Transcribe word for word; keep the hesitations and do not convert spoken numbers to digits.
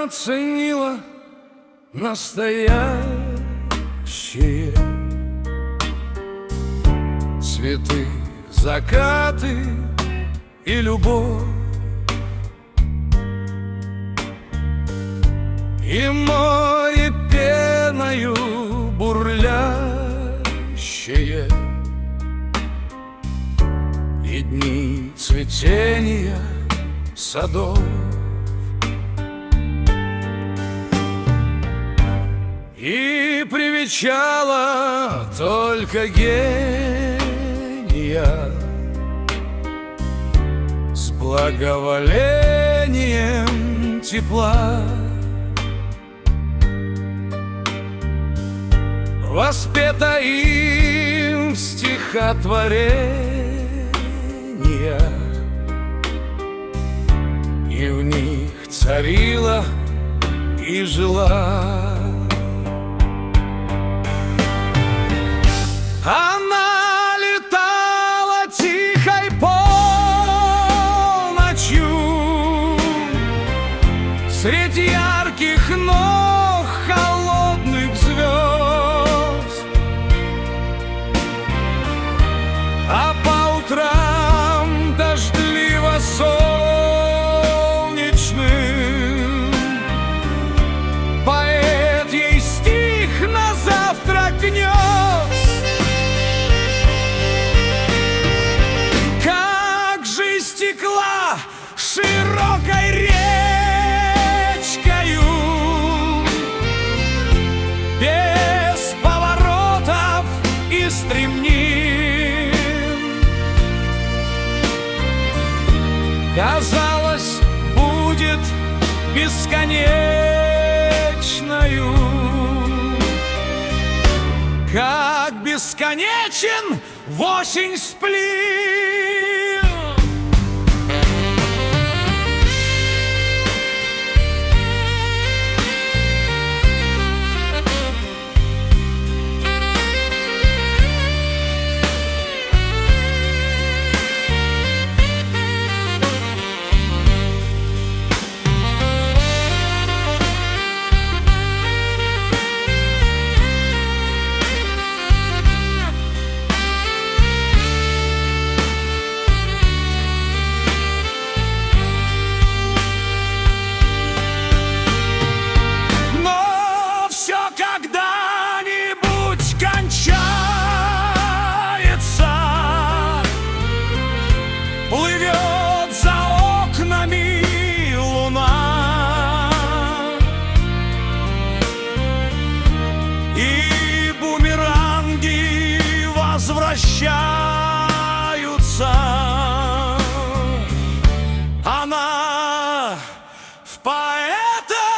ценила настоящее. Цветы, закаты и любовь, и море пеною бурлящее, и дни цветения садов. И привечала только гения с благоволением тепла. Воспета им стихотворения, и в них царила и жила. Она летала тихой полночью среди ярких ног холодных звезд, а по утрам дождливо солнечным поэт ей стих на завтрак нес. Стекла широкой речкою, без поворотов и стремнин. Казалось, будет бесконечною, как бесконечен в осень сплин. Когда-нибудь кончается, плывет за окнами луна, и бумеранги возвращаются. Она в поэта